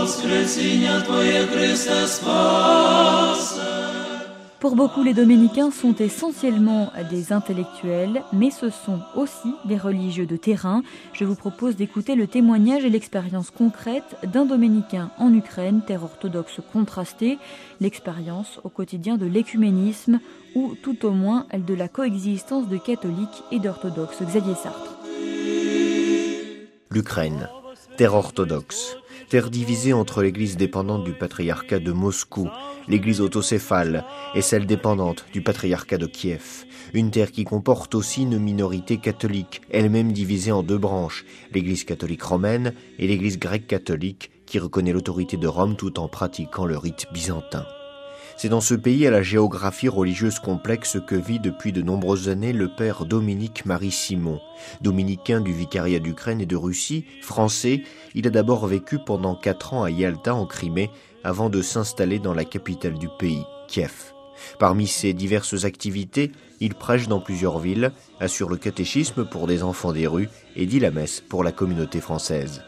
Pour beaucoup, les dominicains sont essentiellement des intellectuels, mais ce sont aussi des religieux de terrain. Je vous propose d'écouter le témoignage et l'expérience concrète d'un dominicain en Ukraine, terre orthodoxe contrastée, l'expérience au quotidien de l'écuménisme ou tout au moins de la coexistence de catholiques et d'orthodoxes. Xavier Sartre. L'Ukraine, terre orthodoxe. Terre divisée entre l'église dépendante du patriarcat de Moscou, l'église autocéphale, et celle dépendante du patriarcat de Kiev. Une terre qui comporte aussi une minorité catholique, elle-même divisée en deux branches, l'église catholique romaine et l'église grecque catholique, qui reconnaît l'autorité de Rome tout en pratiquant le rite byzantin. C'est dans ce pays à la géographie religieuse complexe que vit depuis de nombreuses années le père Dominique Marie Simon. Dominicain du vicariat d'Ukraine et de Russie, français, il a d'abord vécu pendant 4 ans à Yalta en Crimée avant de s'installer dans la capitale du pays, Kiev. Parmi ses diverses activités, il prêche dans plusieurs villes, assure le catéchisme pour des enfants des rues et dit la messe pour la communauté française.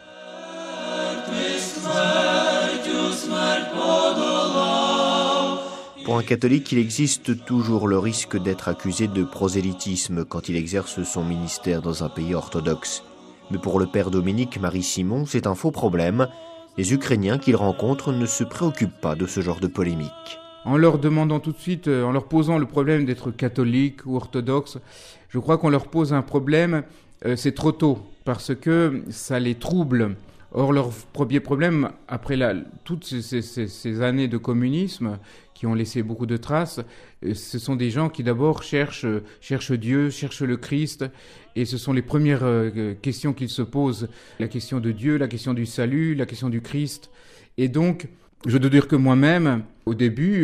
Pour un catholique, il existe toujours le risque d'être accusé de prosélytisme quand il exerce son ministère dans un pays orthodoxe. Mais pour le père Dominique Marie Simon, c'est un faux problème. Les Ukrainiens qu'il rencontre ne se préoccupent pas de ce genre de polémique. En leur demandant tout de suite, en leur posant le problème d'être catholique ou orthodoxe, je crois qu'on leur pose un problème, c'est trop tôt, parce que ça les trouble. Or, leur premier problème, après toutes ces années de communisme qui ont laissé beaucoup de traces, ce sont des gens qui d'abord cherchent Dieu, cherchent le Christ, et ce sont les premières questions qu'ils se posent. La question de Dieu, la question du salut, la question du Christ. Et donc, je dois dire que moi-même, au début,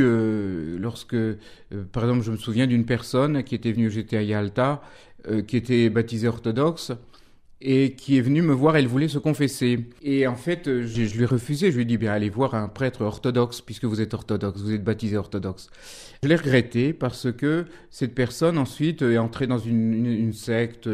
par exemple, je me souviens d'une personne qui était venue, j'étais à Yalta, qui était baptisée orthodoxe, et qui est venue me voir, elle voulait se confesser. Et en fait, je lui ai refusé, je lui ai dit, allez voir un prêtre orthodoxe, puisque vous êtes orthodoxe, vous êtes baptisé orthodoxe. Je l'ai regretté parce que cette personne ensuite est entrée dans une secte.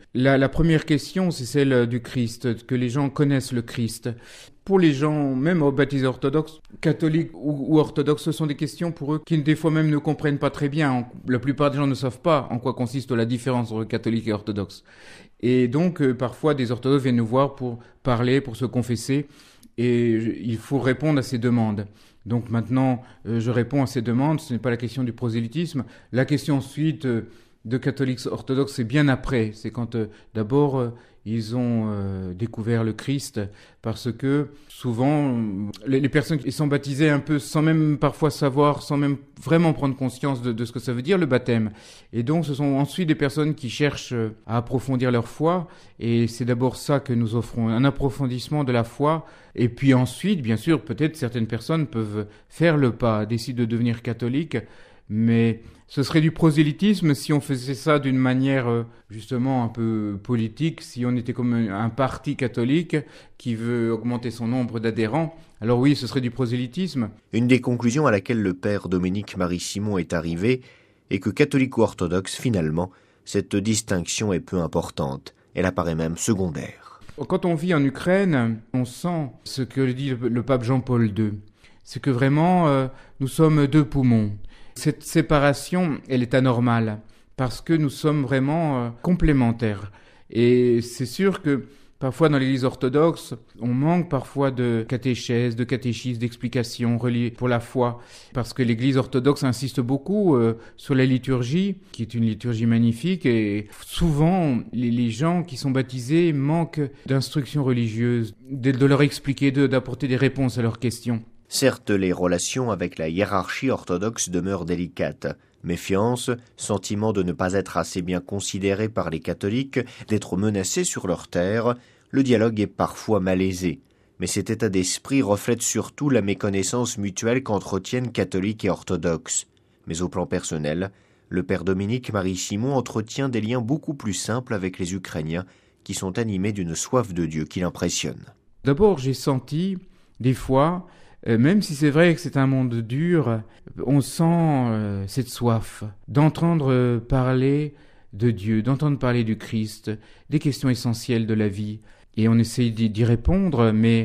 La première question, c'est celle du Christ, que les gens connaissent le Christ. Pour les gens, même baptisés orthodoxes, catholiques ou orthodoxes, ce sont des questions pour eux qui des fois même ne comprennent pas très bien. La plupart des gens ne savent pas en quoi consiste la différence entre catholique et orthodoxe. Et donc, parfois, des orthodoxes viennent nous voir pour parler, pour se confesser, et il faut répondre à ces demandes. Donc maintenant, je réponds à ces demandes, ce n'est pas la question du prosélytisme. La question ensuite de catholiques orthodoxes, c'est bien après. C'est quand d'abord ils ont découvert le Christ, parce que souvent les personnes qui sont baptisées un peu sans même parfois savoir, sans même vraiment prendre conscience de ce que ça veut dire le baptême. Et donc ce sont ensuite des personnes qui cherchent à approfondir leur foi, et c'est d'abord ça que nous offrons, un approfondissement de la foi. Et puis ensuite, bien sûr, peut-être certaines personnes peuvent faire le pas, décident de devenir catholiques, mais ce serait du prosélytisme si on faisait ça d'une manière justement un peu politique, si on était comme un parti catholique qui veut augmenter son nombre d'adhérents. Alors oui, ce serait du prosélytisme. Une des conclusions à laquelle le père Dominique Marie Simon est arrivé est que catholique ou orthodoxe, finalement, cette distinction est peu importante. Elle apparaît même secondaire. Quand on vit en Ukraine, on sent ce que dit le pape Jean-Paul II. C'est que vraiment, nous sommes deux poumons. Cette séparation, elle est anormale, parce que nous sommes vraiment complémentaires. Et c'est sûr que parfois dans l'Église orthodoxe, on manque parfois de catéchèse, de catéchisme, d'explications reliées pour la foi, parce que l'Église orthodoxe insiste beaucoup sur la liturgie, qui est une liturgie magnifique, et souvent les gens qui sont baptisés manquent d'instruction religieuse, de leur expliquer, d'apporter des réponses à leurs questions. Certes, les relations avec la hiérarchie orthodoxe demeurent délicates. Méfiance, sentiment de ne pas être assez bien considéré par les catholiques, d'être menacés sur leur terre, le dialogue est parfois malaisé. Mais cet état d'esprit reflète surtout la méconnaissance mutuelle qu'entretiennent catholiques et orthodoxes. Mais au plan personnel, le père Dominique Marie Simon entretient des liens beaucoup plus simples avec les Ukrainiens qui sont animés d'une soif de Dieu qui l'impressionne. D'abord, j'ai senti, des fois, même si c'est vrai que c'est un monde dur, on sent cette soif d'entendre parler de Dieu, d'entendre parler du Christ, des questions essentielles de la vie. Et on essaye d'y répondre, mais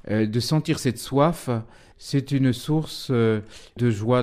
de sentir cette soif, c'est une source de joie.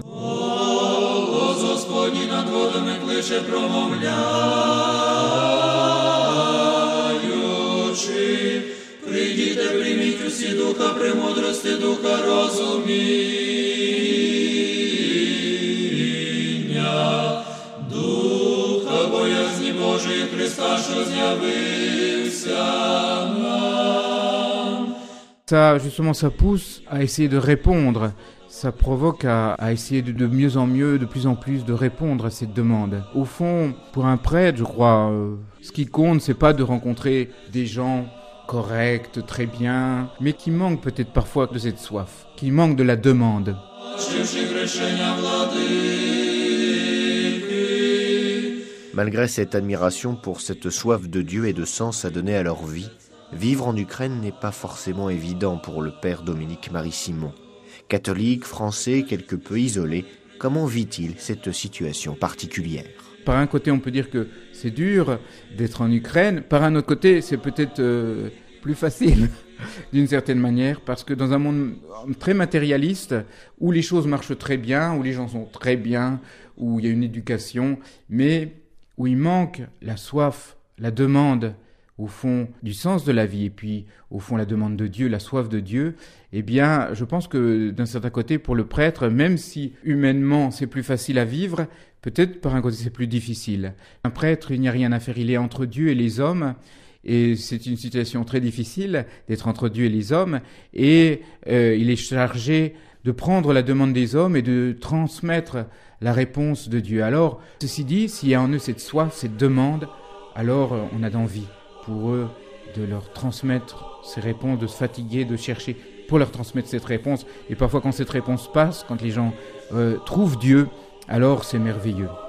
Ça, justement, ça pousse à essayer de répondre. Ça provoque à essayer de mieux en mieux, de plus en plus, de répondre à cette demande. Au fond, pour un prêtre, je crois, ce qui compte, c'est pas de rencontrer des gens corrects, très bien, mais qui manquent peut-être parfois de cette soif, qui manquent de la demande. Malgré cette admiration pour cette soif de Dieu et de sens à donner à leur vie, vivre en Ukraine n'est pas forcément évident pour le père Dominique Marie-Simon. Catholique, français, quelque peu isolé, comment vit-il cette situation particulière ? Par un côté, on peut dire que c'est dur d'être en Ukraine. Par un autre côté, c'est peut-être plus facile, d'une certaine manière, parce que dans un monde très matérialiste, où les choses marchent très bien, où les gens sont très bien, où il y a une éducation, mais où il manque la soif, la demande, au fond, du sens de la vie, et puis, au fond, la demande de Dieu, la soif de Dieu, eh bien, je pense que, d'un certain côté, pour le prêtre, même si, humainement, c'est plus facile à vivre, peut-être, par un côté, c'est plus difficile. Un prêtre, il n'y a rien à faire, il est entre Dieu et les hommes, et c'est une situation très difficile d'être entre Dieu et les hommes, et il est chargé de prendre la demande des hommes et de transmettre la réponse de Dieu. Alors, ceci dit, s'il y a en eux cette soif, cette demande, alors on a d'envie pour eux de leur transmettre ces réponses, de se fatiguer, de chercher pour leur transmettre cette réponse. Et parfois quand cette réponse passe, quand les gens trouvent Dieu, alors c'est merveilleux.